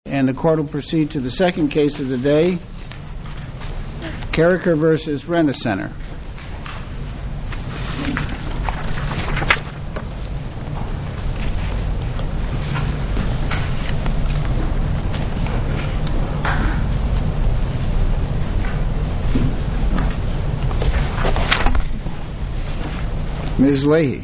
And the court will proceed to the second case of the day, Carriker versus Rent-A-Center. Ms. Leahy.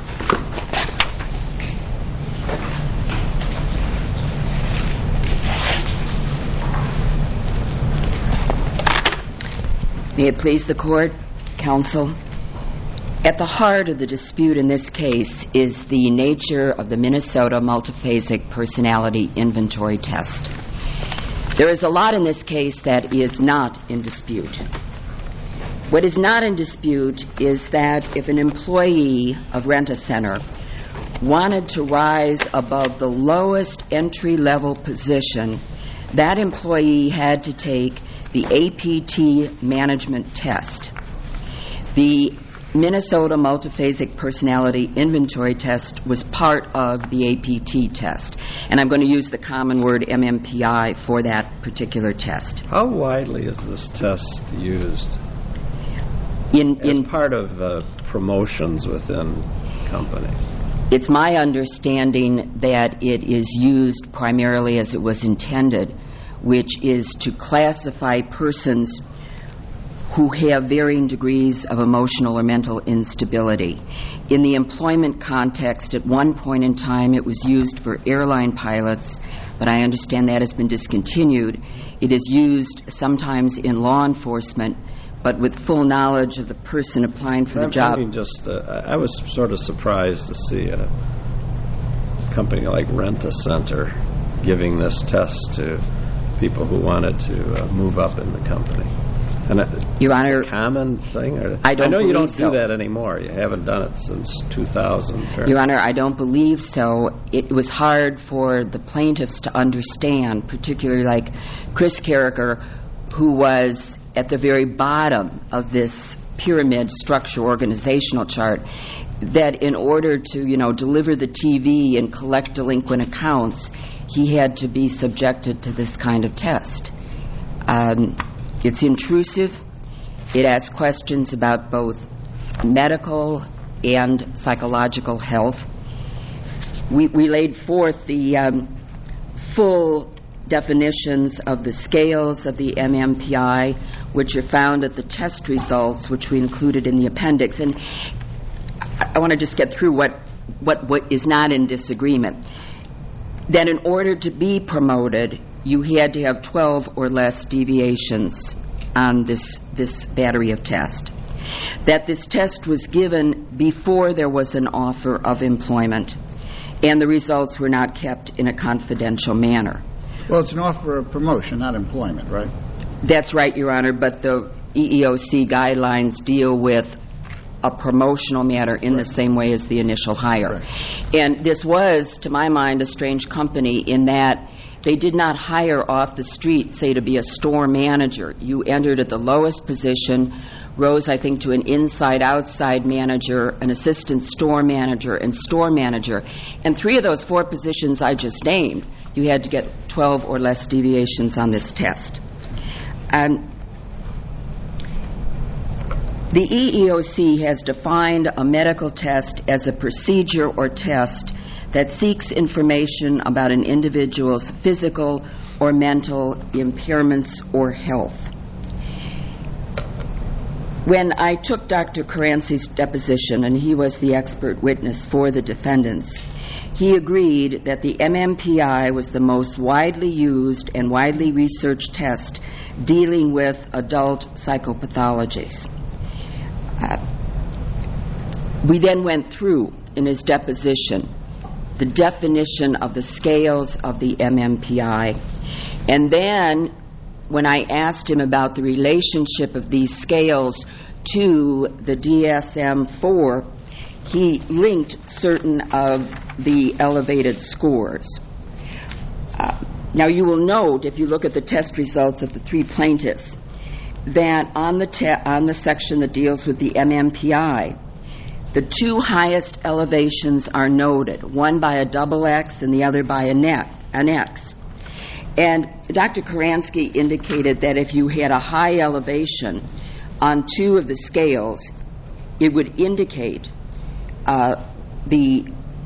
May it please the court, counsel. At the heart of the dispute in this case is the nature of the Minnesota Multiphasic Personality Inventory Test. There is a lot in this case that is not in dispute. What is not in dispute is that if an employee of Rent-A-Center wanted to rise above the lowest entry-level position, that employee had to take the APT management test. The Minnesota Multiphasic Personality Inventory Test was part of the APT test, and I'm going to use the common word MMPI for that particular test. How widely is this test used as part of promotions within companies? It's my understanding that it is used primarily as it was intended, which is to classify persons who have varying degrees of emotional or mental instability. In the employment context, at one point in time, it was used for airline pilots, but I understand that has been discontinued. It is used sometimes in law enforcement, but with full knowledge of the person applying for the job. I was sort of surprised to see a company like Rent-A-Center giving this test to people who wanted to move up in the company. And Your Honor, a common thing? I know you don't so. do that anymore. You haven't done it since 2000. Apparently. Your Honor, I don't believe so. It was hard for the plaintiffs to understand, particularly like Chris Carriker, who was at the very bottom of this pyramid structure organizational chart, that in order to, deliver the TV and collect delinquent accounts, he had to be subjected to this kind of test. It's intrusive. It asks questions about both medical and psychological health. We laid forth the full definitions of the scales of the MMPI, which are found at the test results, which we included in the appendix. And I want to just get through what is not in disagreement. That in order to be promoted, you had to have 12 or less deviations on this battery of tests. That this test was given before there was an offer of employment, and the results were not kept in a confidential manner. Well, it's an offer of promotion, not employment, right? That's right, Your Honor, but the EEOC guidelines deal with a promotional matter in the same way as the initial hire. Right. And this was, to my mind, a strange company in that they did not hire off the street, say, to be a store manager. You entered at the lowest position, rose, I think, to an inside-outside manager, an assistant store manager, and store manager. And 3 of those 4 positions I just named, you had to get 12 or less deviations on this test. The EEOC has defined a medical test as a procedure or test that seeks information about an individual's physical or mental impairments or health. When I took Dr. Carancy's deposition, and he was the expert witness for the defendants, he agreed that the MMPI was the most widely used and widely researched test dealing with adult psychopathologies. We then went through, in his deposition, the definition of the scales of the MMPI. And then, when I asked him about the relationship of these scales to the DSM-4, he linked certain of the elevated scores. Now, you will note, if you look at the test results of the 3 plaintiffs, that on the section that deals with the MMPI, the 2 highest elevations are noted, one by a double X and the other by an X. And Dr. Karansky indicated that if you had a high elevation on two of the scales, it would indicate the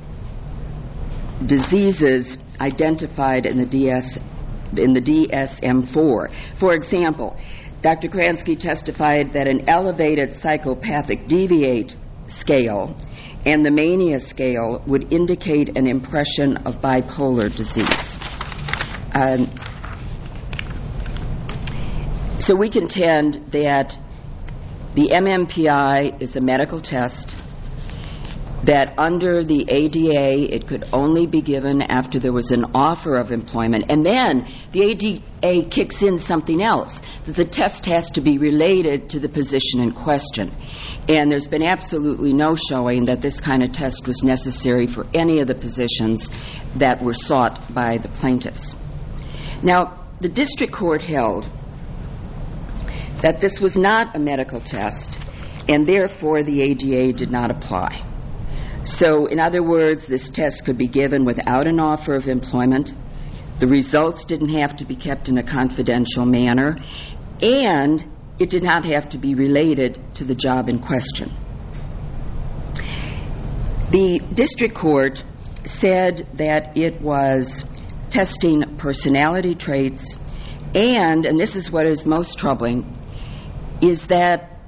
diseases identified in the DSM-4. For example, Dr. Karansky testified that an elevated psychopathic deviate scale and the mania scale would indicate an impression of bipolar disease. So we contend that the MMPI is a medical test, that under the ADA it could only be given after there was an offer of employment, and then the ADA kicks in something else, that the test has to be related to the position in question. And there's been absolutely no showing that this kind of test was necessary for any of the positions that were sought by the plaintiffs. Now, the district court held that this was not a medical test, and therefore the ADA did not apply. So, in other words, this test could be given without an offer of employment. The results didn't have to be kept in a confidential manner, and it did not have to be related to the job in question. The district court said that it was testing personality traits, and this is what is most troubling, is that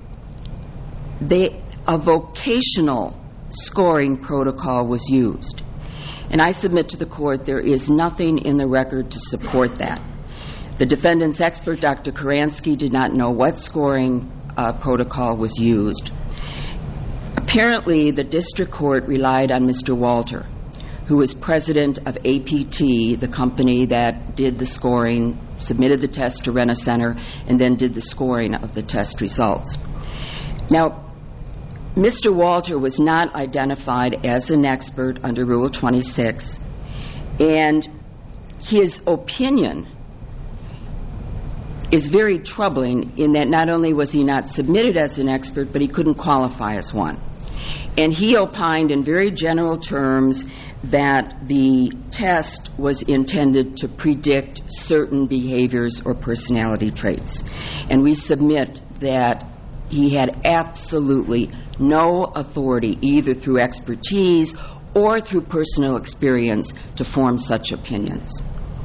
a vocational scoring protocol was used. And I submit to the court there is nothing in the record to support that. The defendant's expert, Dr. Karansky, did not know what scoring protocol was used. Apparently, the district court relied on Mr. Walter, who was president of APT, the company that did the scoring, submitted the test to Rent-A-Center, and then did the scoring of the test results. Now, Mr. Walter was not identified as an expert under Rule 26, and his opinion is very troubling in that not only was he not submitted as an expert, but he couldn't qualify as one. And he opined in very general terms that the test was intended to predict certain behaviors or personality traits. And we submit that he had absolutely no authority, either through expertise or through personal experience, to form such opinions.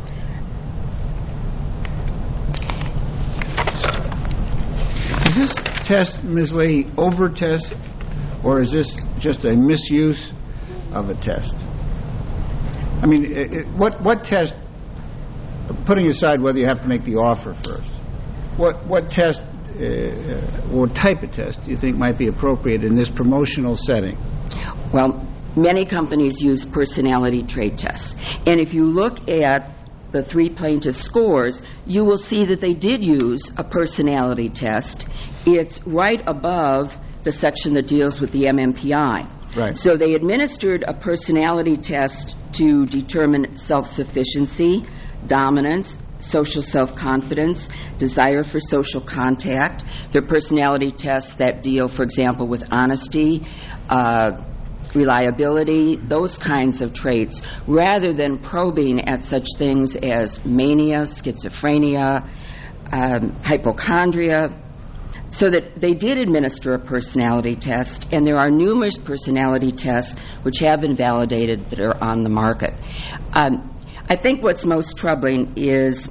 Is this test, Ms. Leahy, over-test, or is this just a misuse of a test? I mean, what test, putting aside whether you have to make the offer first, what test or type of test do you think might be appropriate in this promotional setting? Well, many companies use personality trait tests. And if you look at the three plaintiff scores, you will see that they did use a personality test. It's right above the section that deals with the MMPI. Right. So they administered a personality test to determine self-sufficiency, dominance, social self-confidence, desire for social contact. There are personality tests that deal, for example, with honesty, reliability, those kinds of traits, rather than probing at such things as mania, schizophrenia, hypochondria. So that they did administer a personality test, and there are numerous personality tests which have been validated that are on the market. I think what's most troubling is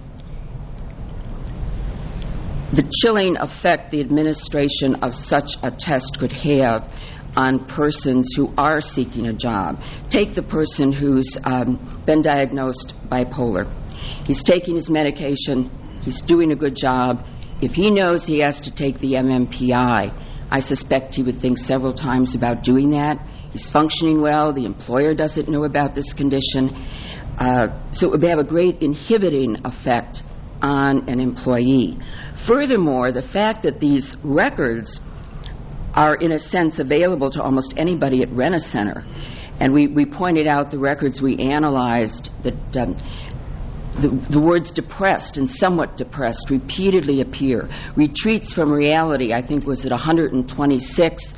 the chilling effect the administration of such a test could have on persons who are seeking a job. Take the person who's been diagnosed bipolar. He's taking his medication. He's doing a good job. If he knows he has to take the MMPI, I suspect he would think several times about doing that. He's functioning well. The employer doesn't know about this condition. So it would have a great inhibiting effect on an employee. Furthermore, the fact that these records are, in a sense, available to almost anybody at Rent-A-Center, and we pointed out the records we analyzed that the words depressed and somewhat depressed repeatedly appear. Retreats from reality, I think, was at 126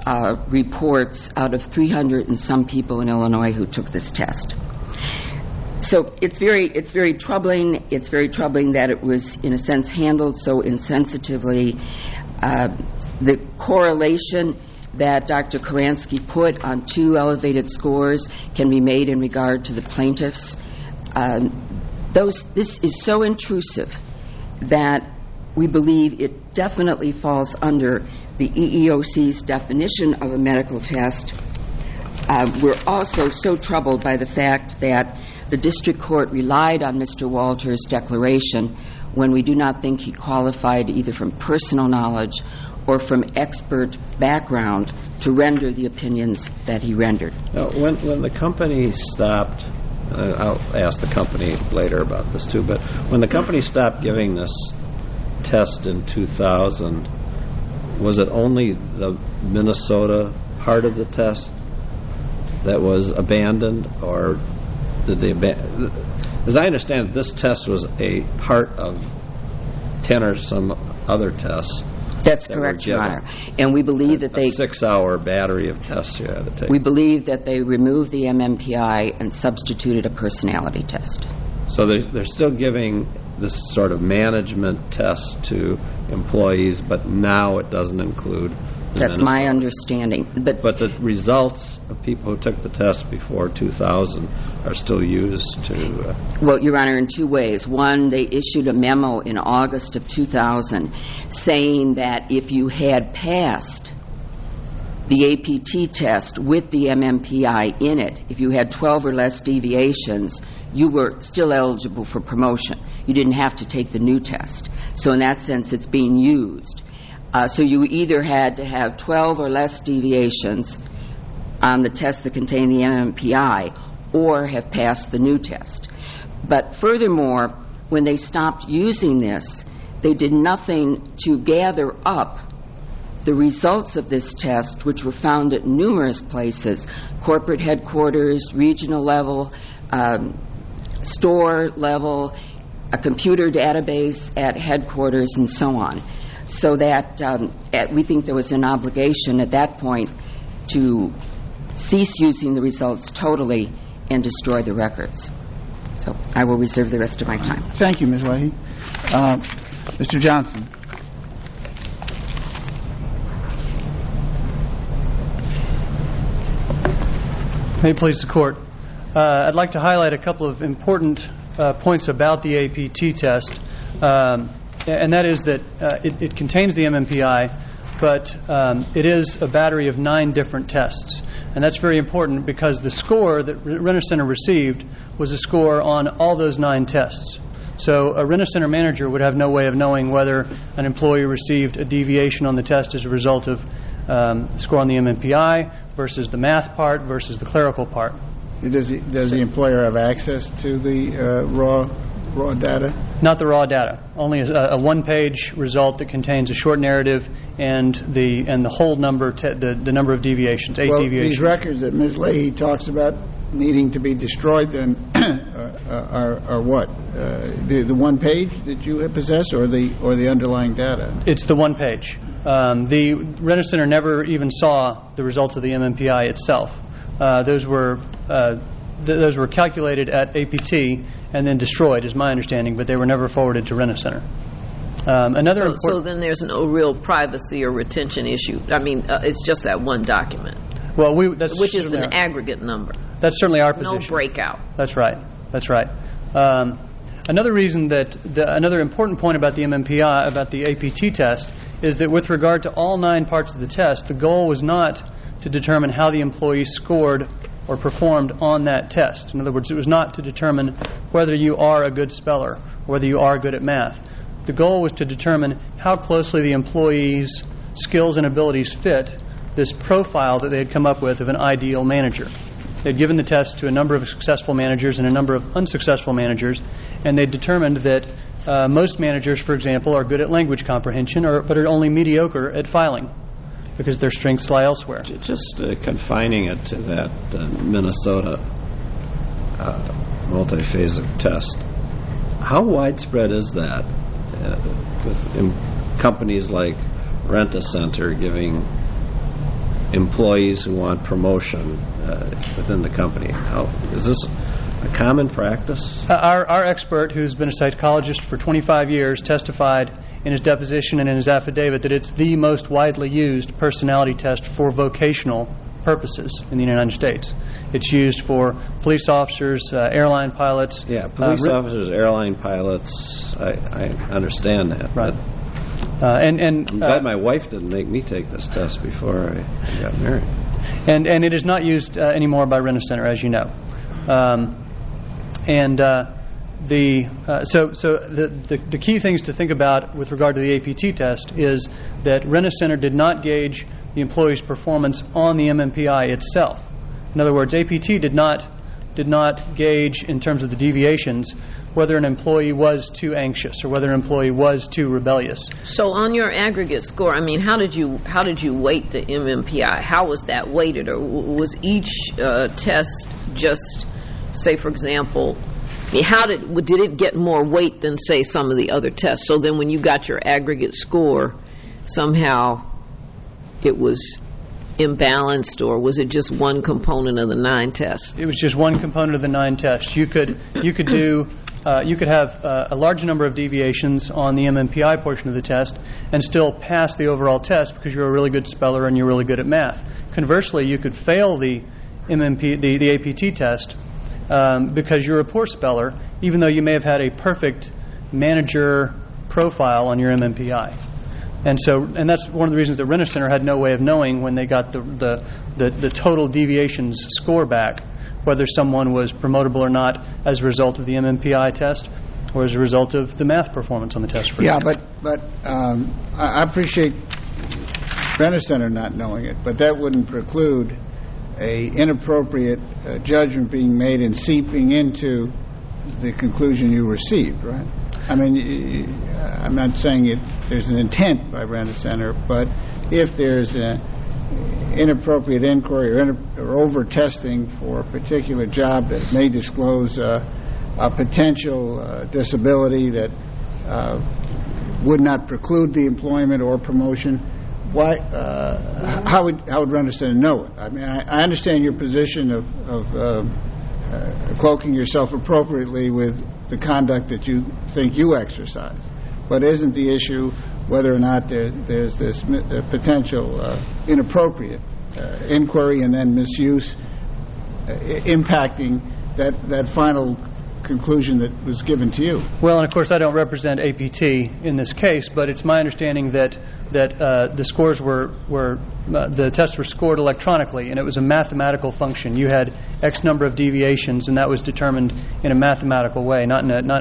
reports out of 300 and some people in Illinois who took this test. So it's very troubling. It's very troubling that it was, in a sense, handled so insensitively. The correlation that Dr. Karansky put on 2 elevated scores can be made in regard to the plaintiffs. This is so intrusive that we believe it definitely falls under the EEOC's definition of a medical test. We're also so troubled by the fact that the district court relied on Mr. Walter's declaration when we do not think he qualified either from personal knowledge or from expert background to render the opinions that he rendered. Now, when the company stopped, I'll ask the company later about this too, but when the company stopped giving this test in 2000, was it only the Minnesota part of the test that was abandoned, or did they abandon? As I understand it, this test was a part of 10 or some other tests. That's correct, Your Honor. And we believe that they... A 6-hour battery of tests you had to take. We believe that they removed the MMPI and substituted a personality test. So they're still giving this sort of management test to employees, but now it doesn't include the That's Minnesota. my understanding. But the results of people who took the test before 2000 are still used to... Well, Your Honor, in 2 ways. One, they issued a memo in August of 2000 saying that if you had passed the APT test with the MMPI in it, if you had 12 or less deviations, you were still eligible for promotion. You didn't have to take the new test. So in that sense, it's being used. So you either had to have 12 or less deviations on the test that contained the MMPI or have passed the new test. But furthermore, when they stopped using this, they did nothing to gather up the results of this test, which were found at numerous places, corporate headquarters, regional level, store level, a computer database at headquarters, and so on. So that we think there was an obligation at that point to cease using the results totally and destroy the records. So I will reserve the rest of my time. Thank you, Ms. Leahy. Mr. Johnson. May it please the Court. I'd like to highlight a couple of important points about the APT test, and that is that it contains the MMPI, but it is a battery of 9 different tests. And that's very important because the score that Rent-A-Center received was a score on all those 9 tests. So a Rent-A-Center manager would have no way of knowing whether an employee received a deviation on the test as a result of the score on the MMPI versus the math part versus the clerical part. Does the employer have access to the raw data? Not the raw data. Only a one-page result that contains a short narrative and the whole number, the number of deviations, 8 deviations. These records that Ms. Leahy talks about needing to be destroyed then are what? The one page that you possess, or the underlying data? It's the one page. The Rent-A-Center never even saw the results of the MMPI itself. Those were calculated at APT and then destroyed, is my understanding, but they were never forwarded to Rent-A-Center. So then there's no real privacy or retention issue. I mean, it's just that one document, which is an aggregate number. That's certainly our position. No breakout. That's right. Another reason another important point about the MMPI, about the APT test, is that with regard to all 9 parts of the test, the goal was not to determine how the employee scored or performed on that test. In other words, it was not to determine whether you are a good speller or whether you are good at math. The goal was to determine how closely the employee's skills and abilities fit this profile that they had come up with of an ideal manager. They'd given the test to a number of successful managers and a number of unsuccessful managers, and they determined that most managers, for example, are good at language comprehension, but are only mediocre at filing because their strengths lie elsewhere. Just confining it to that Minnesota multiphasic test, how widespread is that with companies like Rent-A-Center giving employees who want promotion within the company? a common practice? Our expert, who's been a psychologist for 25 years, testified in his deposition and in his affidavit that it's the most widely used personality test for vocational purposes in the United States. It's used for police officers, airline pilots. Yeah, police officers, airline pilots. I understand that. Right. I'm glad my wife didn't make me take this test before I got married. And it is not used anymore by Rent-A-Center, as you know. The key things to think about with regard to the APT test is that Rent-A-Center did not gauge the employee's performance on the MMPI itself. In other words, APT did not gauge in terms of the deviations whether an employee was too anxious or whether an employee was too rebellious. So on your aggregate score, I mean, how did you weight the MMPI? How was that weighted, or was each test just, say, for example, I mean, did it get more weight than, say, some of the other tests? So then when you got your aggregate score, somehow it was imbalanced, or was it just one component of the 9 tests? It was just one component of the 9 tests. You could have a large number of deviations on the MMPI portion of the test and still pass the overall test because you're a really good speller and you're really good at math. Conversely, you could fail the APT test because you're a poor speller, even though you may have had a perfect manager profile on your MMPI. And that's one of the reasons that Rent-A-Center had no way of knowing when they got the total deviations score back, whether someone was promotable or not as a result of the MMPI test or as a result of the math performance on the test. But I appreciate Rent-A-Center not knowing it, but that wouldn't preclude a inappropriate judgment being made and seeping into the conclusion you received, right? I mean, I'm not saying there's an intent by Rent-A-Center, but if there's an inappropriate inquiry or over-testing for a particular job that may disclose a potential disability that would not preclude the employment or promotion, how would Rent-A-Center know it? I mean, I understand your position of cloaking yourself appropriately with the conduct that you think you exercise, but isn't the issue whether or not there's this potential inappropriate inquiry and then misuse impacting that final conclusion that was given to you? Well, and of course I don't represent APT in this case, but it's my understanding that the scores the tests were scored electronically, and it was a mathematical function. You had X number of deviations, and that was determined in a mathematical way, not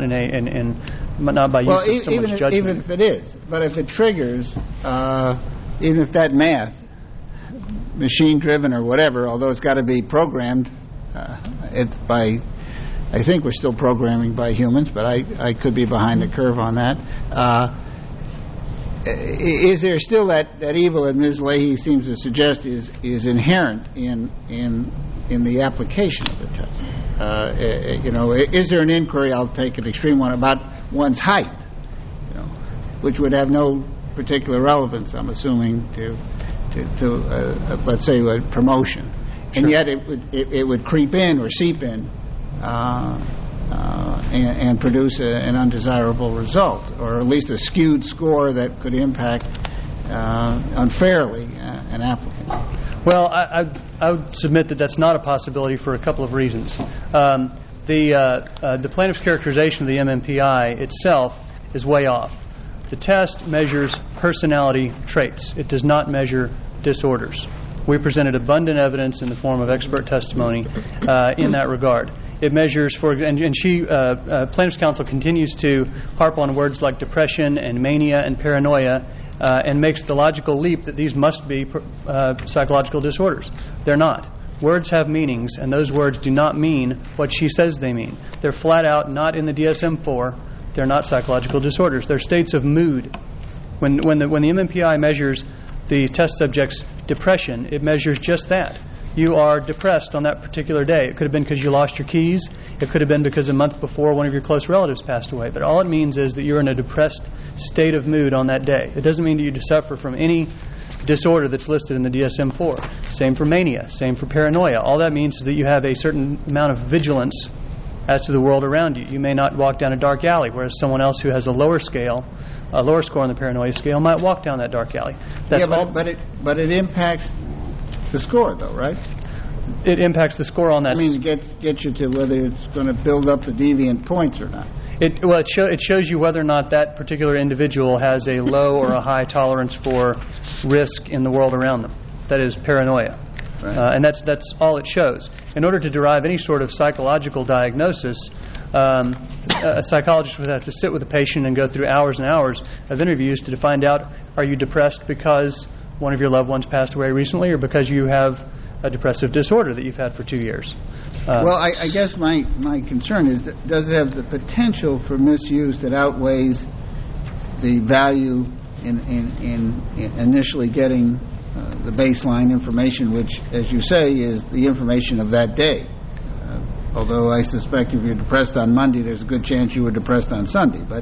by use of someone's judgment. Even if it is, but if it triggers, even if that math, machine-driven or whatever, although it's got to be programmed, I think we're still programming by humans, but I could be behind the curve on that. Is there still that evil that Ms. Leahy seems to suggest is inherent in the application of the test? Is there an inquiry? I'll take an extreme one about one's height, which would have no particular relevance, I'm assuming, to let's say a promotion, Sure. And yet it would creep in or seep in. And produce an undesirable result, or at least a skewed score that could impact unfairly an applicant. Well, I would submit that that's not a possibility for a couple of reasons. The plaintiff's characterization of the MMPI itself is way off. The test measures personality traits. It does not measure disorders. We presented abundant evidence in the form of expert testimony in that regard. It measures, plaintiff's counsel continues to harp on words like depression and mania and paranoia and makes the logical leap that these must be psychological disorders. They're not. Words have meanings, and those words do not mean what she says they mean. They're flat out not in the DSM-IV. They're not psychological disorders. They're states of mood. When the MMPI measures the test subject's depression, it measures just that. You are depressed on that particular day. It could have been because you lost your keys. It could have been because a month before one of your close relatives passed away. But all it means is that you're in a depressed state of mood on that day. It doesn't mean that you suffer from any disorder that's listed in the DSM-IV. Same for mania. Same for paranoia. All that means is that you have a certain amount of vigilance as to the world around you. You may not walk down a dark alley, whereas someone else who has a lower score on the paranoia scale might walk down that dark alley. But it impacts the score, though, right? It impacts the score on that. I mean, it gets you to whether it's going to build up the deviant points or not. It shows you whether or not that particular individual has a low or a high tolerance for risk in the world around them. That is paranoia. Right. And that's all it shows. In order to derive any sort of psychological diagnosis, a psychologist would have to sit with a patient and go through hours and hours of interviews to find out, are you depressed because one of your loved ones passed away recently, or because you have a depressive disorder that you've had for 2 years? Well, I guess my concern is, does it have the potential for misuse that outweighs the value in initially getting the baseline information, which, as you say, is the information of that day? Although I suspect if you're depressed on Monday, there's a good chance you were depressed on Sunday. But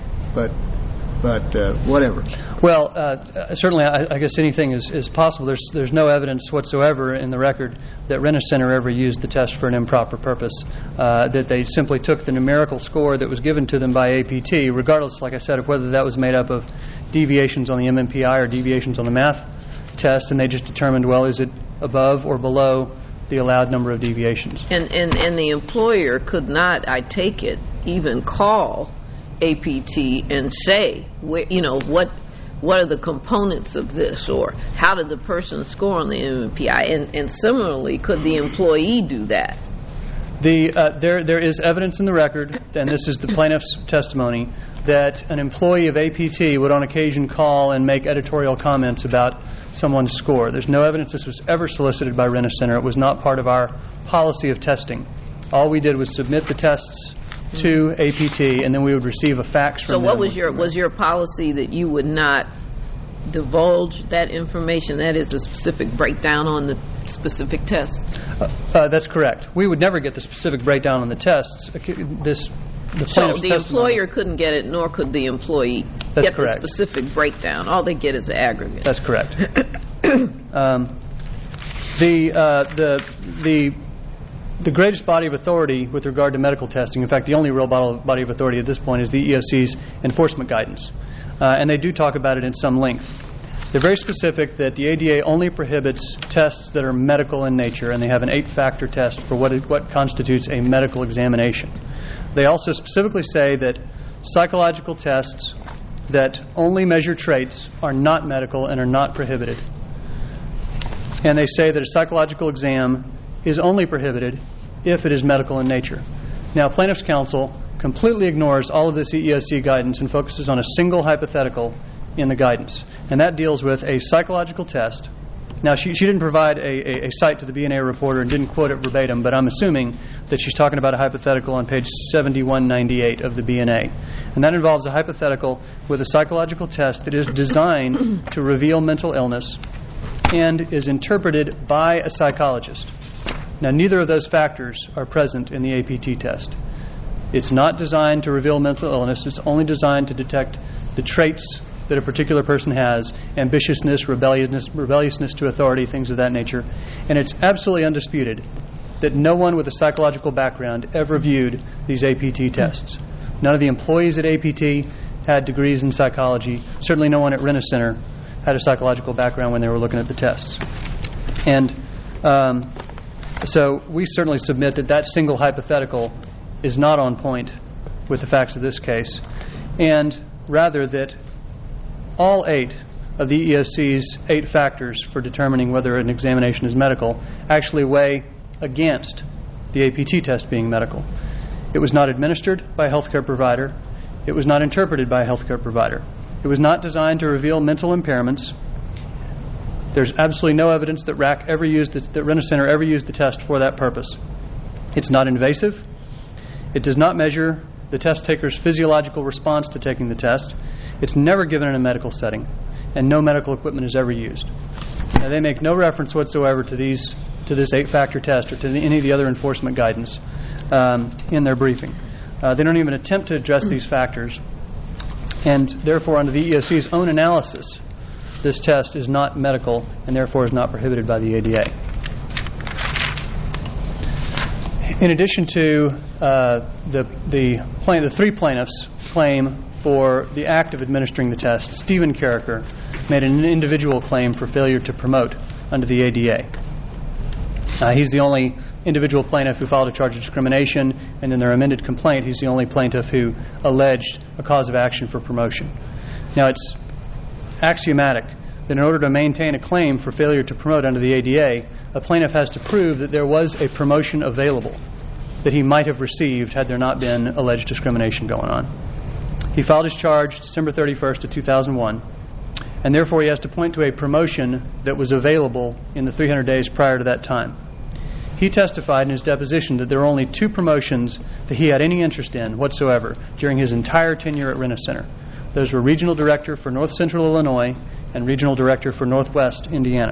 whatever. Well, certainly, I guess anything is possible. There's no evidence whatsoever in the record that Rent-A-Center ever used the test for an improper purpose, that they simply took the numerical score that was given to them by APT, regardless, like I said, of whether that was made up of deviations on the MMPI or deviations on the math test, and they just determined, well, is it above or below the allowed number of deviations? And the employer could not, I take it, even call APT and say, what are the components of this, or how did the person score on the MMPI? And similarly, could the employee do that? There is evidence in the record, and this is the plaintiff's testimony, that an employee of APT would on occasion call and make editorial comments about someone's score. There's no evidence this was ever solicited by Rent-A-Center. It was not part of our policy of testing. All we did was submit the tests to APT, and then we would receive a fax from them. So what was your policy that you would not divulge that information? That is a specific breakdown on the specific tests? That's correct. We would never get the specific breakdown on the tests. So the employer couldn't get it, nor could the employee get correct. The specific breakdown. All they get is the aggregate. That's correct. The greatest body of authority with regard to medical testing, in fact, the only real body of authority at this point, is the EEOC's enforcement guidance. And they do talk about it in some length. They're very specific that the ADA only prohibits tests that are medical in nature, and they have an 8-factor test for what constitutes a medical examination. They also specifically say that psychological tests that only measure traits are not medical and are not prohibited. And they say that a psychological exam is only prohibited if it is medical in nature. Now, Plaintiffs' Counsel completely ignores all of this EEOC guidance and focuses on a single hypothetical in the guidance, and that deals with a psychological test. Now, she didn't provide a cite to the BNA reporter and didn't quote it verbatim, but I'm assuming that she's talking about a hypothetical on page 7198 of the BNA. And that involves a hypothetical with a psychological test that is designed to reveal mental illness and is interpreted by a psychologist. Now, neither of those factors are present in the APT test. It's not designed to reveal mental illness. It's only designed to detect the traits that a particular person has: ambitiousness, rebelliousness to authority, things of that nature. And it's absolutely undisputed that no one with a psychological background ever viewed these APT tests. None of the employees at APT had degrees in psychology. Certainly no one at Rent-A-Center had a psychological background when they were looking at the tests. And so we certainly submit that single hypothetical is not on point with the facts of this case, and rather that all 8 of the EEOC's 8 factors for determining whether an examination is medical actually weigh against the APT test being medical. It was not administered by a healthcare provider. It was not interpreted by a healthcare provider. It was not designed to reveal mental impairments. There's absolutely no evidence that Rent-A-Center ever used the test for that purpose. It's not invasive. It does not measure the test taker's physiological response to taking the test. It's never given in a medical setting, and no medical equipment is ever used. Now, they make no reference whatsoever to this 8-factor test or to any of the other enforcement guidance in their briefing. They don't even attempt to address these factors, and therefore, under the EEOC's own analysis, this test is not medical and therefore is not prohibited by the ADA. In addition to the three plaintiffs' claim for the act of administering the test, Stephen Carricker made an individual claim for failure to promote under the ADA. He's the only individual plaintiff who filed a charge of discrimination, and in their amended complaint, he's the only plaintiff who alleged a cause of action for promotion. Now, it's axiomatic that in order to maintain a claim for failure to promote under the ADA, a plaintiff has to prove that there was a promotion available that he might have received had there not been alleged discrimination going on. He filed his charge December 31st of 2001, and therefore he has to point to a promotion that was available in the 300 days prior to that time. He testified in his deposition that there were only two promotions that he had any interest in whatsoever during his entire tenure at Rent-A-Center. Those were Regional Director for North Central Illinois and Regional Director for Northwest Indiana.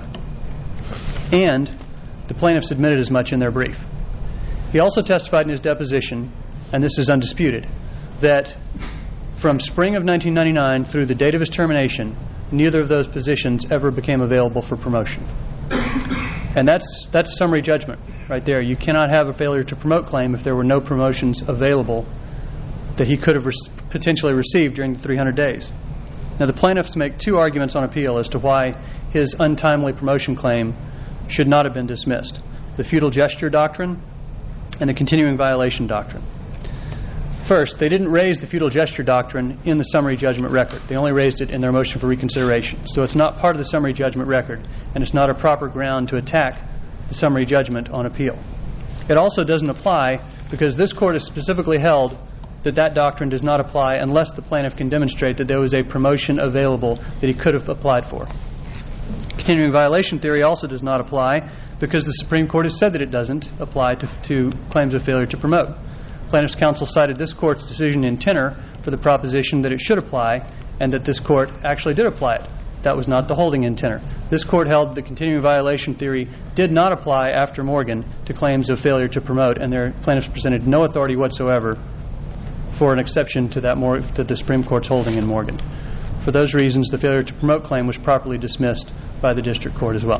And the plaintiffs admitted as much in their brief. He also testified in his deposition, and this is undisputed, that from spring of 1999 through the date of his termination, neither of those positions ever became available for promotion. And that's summary judgment right there. You cannot have a failure to promote claim if there were no promotions available that he could have potentially received during the 300 days. Now, the plaintiffs make two arguments on appeal as to why his untimely promotion claim should not have been dismissed: the futile gesture doctrine and the continuing violation doctrine. First, they didn't raise the futile gesture doctrine in the summary judgment record. They only raised it in their motion for reconsideration. So it's not part of the summary judgment record, and it's not a proper ground to attack the summary judgment on appeal. It also doesn't apply because this court has specifically held that doctrine does not apply unless the plaintiff can demonstrate that there was a promotion available that he could have applied for. Continuing violation theory also does not apply because the Supreme Court has said that it doesn't apply to claims of failure to promote. Plaintiffs' counsel cited this court's decision in Tenor for the proposition that it should apply and that this court actually did apply it. That was not the holding in Tenor. This court held the continuing violation theory did not apply after Morgan to claims of failure to promote, and their plaintiffs presented no authority whatsoever for an exception to that the Supreme Court's holding in Morgan. For those reasons, the failure to promote claim was properly dismissed by the district court as well.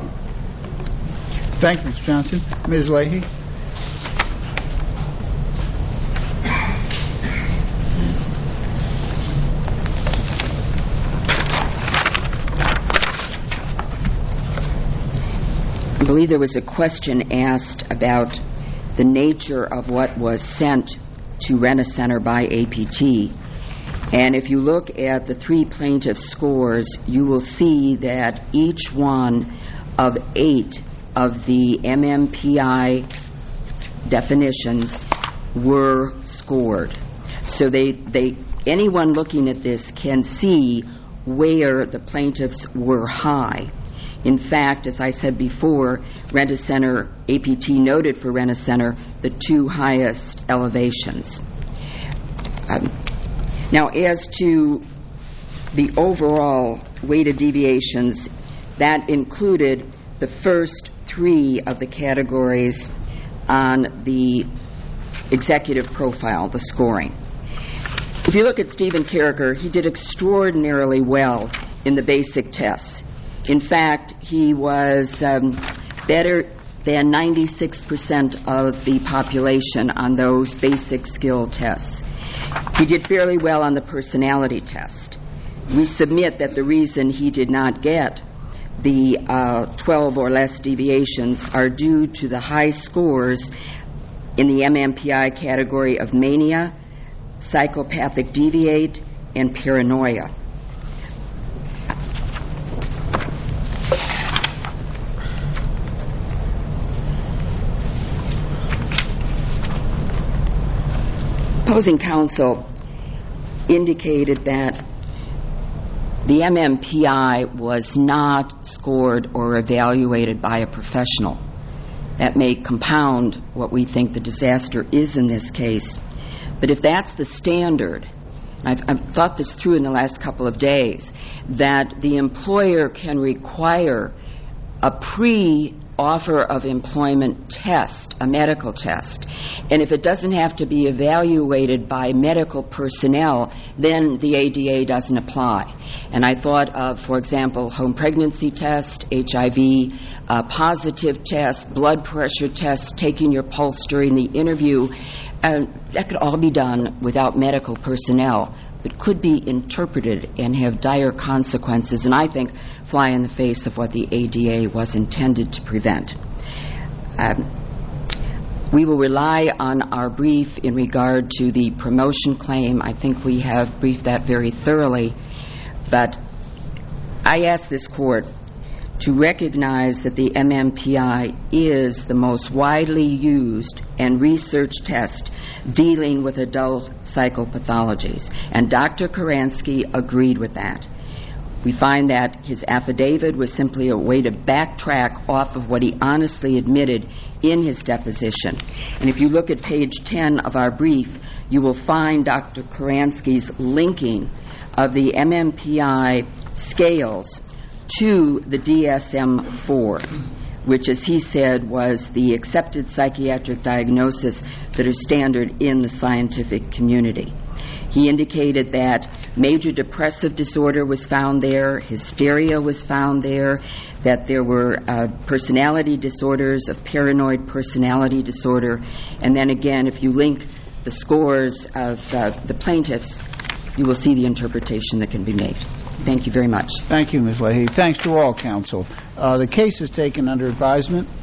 Thank you, Mr. Johnson. Ms. Leahy? I believe there was a question asked about the nature of what was sent to Rent-A-Center by APT. And if you look at the three plaintiff scores, you will see that each one of 8 of the MMPI definitions were scored. So anyone looking at this can see where the plaintiffs were high. In fact, as I said before, Rent-A-Center, APT noted for Rent-A-Center the 2 highest elevations. Now, as to the overall weighted deviations, that included the first 3 of the categories on the executive profile, the scoring. If you look at Stephen Carricker, he did extraordinarily well in the basic tests. In fact, he was better than 96% of the population on those basic skill tests. He did fairly well on the personality test. We submit that the reason he did not get the 12 or less deviations are due to the high scores in the MMPI category of mania, psychopathic deviate, and paranoia. Opposing counsel indicated that the MMPI was not scored or evaluated by a professional. That may compound what we think the disaster is in this case. But if that's the standard, I've thought this through in the last couple of days, that the employer can require a offer of employment test, a medical test. And if it doesn't have to be evaluated by medical personnel, then the ADA doesn't apply. And I thought of, for example, home pregnancy test, HIV positive test, blood pressure test, taking your pulse during the interview. That could all be done without medical personnel, but could be interpreted and have dire consequences, and I think fly in the face of what the ADA was intended to prevent. We will rely on our brief in regard to the promotion claim. I think we have briefed that very thoroughly, but I ask this Court to recognize that the MMPI is the most widely used and researched test dealing with adult psychopathologies. And Dr. Karansky agreed with that. We find that his affidavit was simply a way to backtrack off of what he honestly admitted in his deposition. And if you look at page 10 of our brief, you will find Dr. Karansky's linking of the MMPI scales to the DSM-4, which, as he said, was the accepted psychiatric diagnosis that is standard in the scientific community. He indicated that major depressive disorder was found there, hysteria was found there, that there were personality disorders of paranoid personality disorder, and then again, if you link the scores of the plaintiffs, you will see the interpretation that can be made. Thank you very much. Thank you, Ms. Leahy. Thanks to all counsel. The case is taken under advisement.